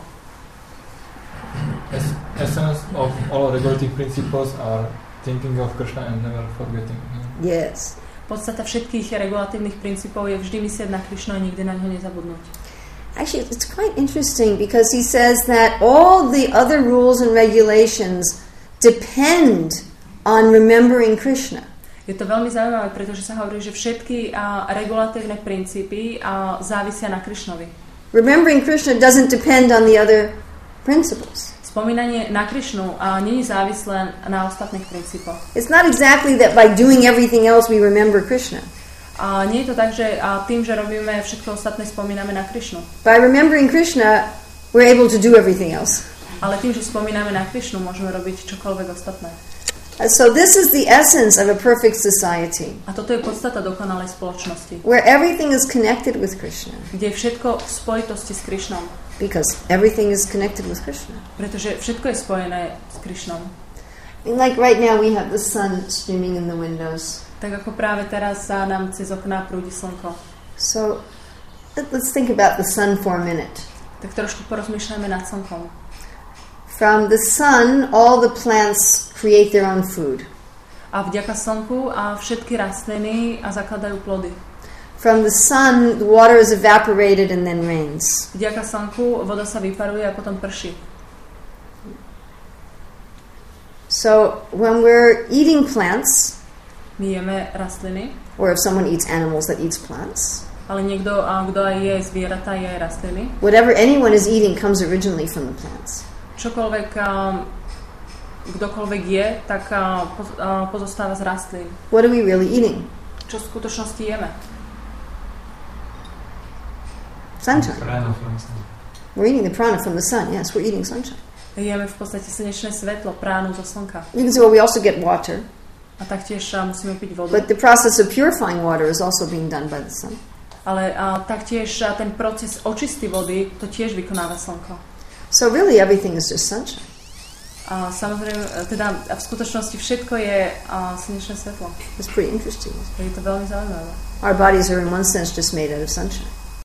Essence of all regulative principles are thinking of Krishna and never forgetting him. Yes. Podstata všetkých regulatívnych princípov je vždy myslieť na Krishnu a nikdy na ňo nezabudnúť. Actually, it's quite interesting because he says that all the other rules and regulations depend on remembering Krishna. Je to veľmi zaujímavé, pretože sa hovorí, že všetky uh, regulatívne princípy uh, závisia na Krishnovi. Remembering Krishna doesn't depend on the other principles. Spomínanie na Krishnu uh, nie je závislé na ostatných princípoch. It's not exactly that by doing everything else we remember Krishna. A nie je to tak, že uh, tým, že robíme všetko ostatné, spomíname na Krishnu. By remembering Krishna, we're able to do everything else. Ale tým, že spomíname na Krišnu, môžeme robiť čokoľvek ostatné. And so this is the essence of a perfect society, A toto je podstata dokonalej spoločnosti, where everything is connected with Krishna, kde je všetko v spojitosti s Krišnom, because everything is connected with Krishna. pretože všetko je spojené s Krišnom. And like right now we have the sun streaming in the windows. Tak ako práve teraz sa nám cez okná prúdi slnko. So let- let's think about the sun for a minute. Tak trošku porozmýšľajme nad slnkom. From the sun, all the plants create their own food. A vďaka slnku a všetky rastliny a zakladajú plody. From the sun, the water is evaporated and then rains. Vďaka slnku voda sa vyparuje a potom prší. So when we're eating plants, My jeme rastliny, or if someone eats animals that eats plants, ale niekto, a kto aj je zvieratá, je aj rastliny. whatever anyone is eating comes originally from the plants. Čokoľvek, um, kdokoľvek je, tak uh, poz- uh, pozostáva z rastlín. What are we really eating? Čo v skutočnosti jeme? Sunshine. Prana from sun. We're eating the prana from the sun. Yes, we're eating sunshine. Jeme v podstate slnečné svetlo, pránu zo slnka. You can say, well, we also get water, A taktiež uh, musíme piť vodu. but the process of purifying water is also being done by the sun. Ale uh, taktiež uh, ten proces očisty vody, to tiež vykonáva slnko. So really everything is just sunshine. A samozrejme, teda v skutočnosti všetko je uh, slnečné svetlo. It's pretty interesting. Je to veľmi zaujímavé. Our bodies are in one sense just made out of sunshine.